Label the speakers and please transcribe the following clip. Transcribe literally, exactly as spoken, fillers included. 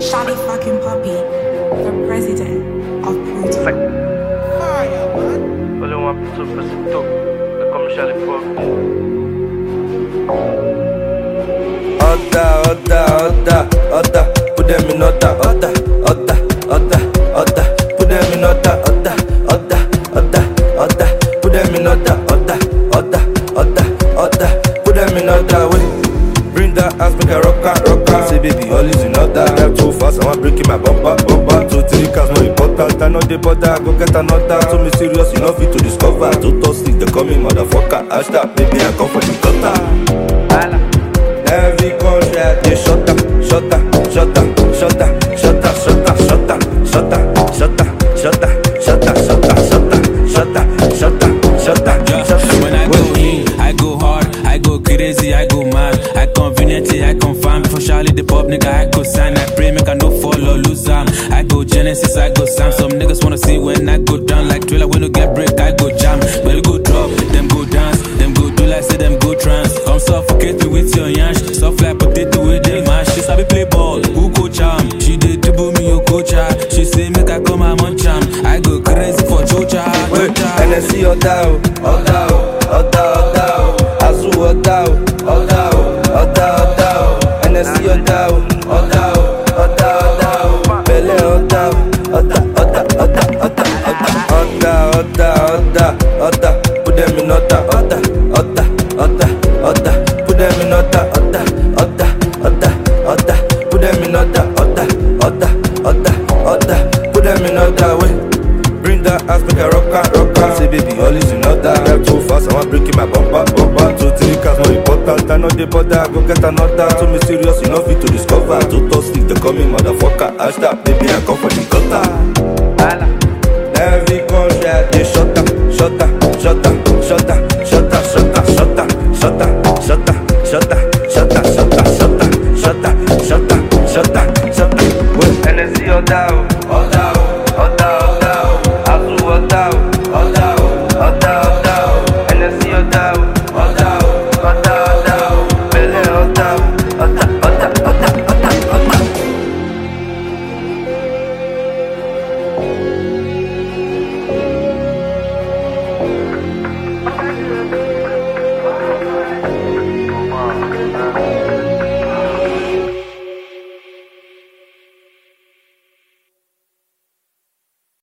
Speaker 1: Shawty fucking puppy, the president of Pluto.
Speaker 2: Fire, man.
Speaker 3: Only one two percent top. The commercial pop.
Speaker 4: Order, order, order, order. Put them in order, order, order, order, order. Put them in order, order, order, order, order. Put them in order, order, order, order, order. Put them in order, wait. Bring that ass, make a rocker, rocker. Say baby, all is in order. I'm too fast, I'm breaking my bumper, bumper. Two, three cars, no important. I know the border, go get another. So me serious, you know fit to discover. Two toss sleep, they call me motherfucker. Hashtag, baby, I come for the gutter. Every country, they shut up, shut up, shut up, shut up, shut up, shut up, shut up, shut up, shut up, shut up, shut up, shut up, shut up, shut up, shut up, shut up, shut up.
Speaker 5: When I go in, I go hard, I go crazy, I go mad. I conveniently, I confirm. Before Charlie the pop nigga, I go sign. I pray make I no fall or lose am. I go Genesis, I go Sam. Some niggas wanna see when I go down like Thriller. When you get break, I go jam. But you go drop, them go dance, them go do like say them go trance. Come suffocate me with your yansh, soft like potato with them mash. She sabi play ball, who go jam? She did dribble me, you coach her. She say make I come and munch am. I go crazy for Chocha.
Speaker 4: N S C order, order, order, order. Azu order, order, order, order. N S C order, order, order, order. Belle order, order, order, order, order, order, order, order, order. Put them in order, order, order, order, order. Put them in order, order, order, order, order. Put them in order, order, order, order, order. Put them in order, wait. Bring that ass, make a rocker, rocker. Say baby, all is in order. I'm too fast, I'm breaking my bumper, bumper. Two, three cars, no important. I know the border, go get another. So me serious, you know fit to discover. Two toss sleep, they call me motherfucker. Hashtag, baby, I come for the gutter. Every country, they shut up, shut up, shut up, shut up, shut up, shut up, shut up, shut up, shut up, shut up, shut up, shut up, shut up, shut up, shut up, shut up, shut up. N S C order.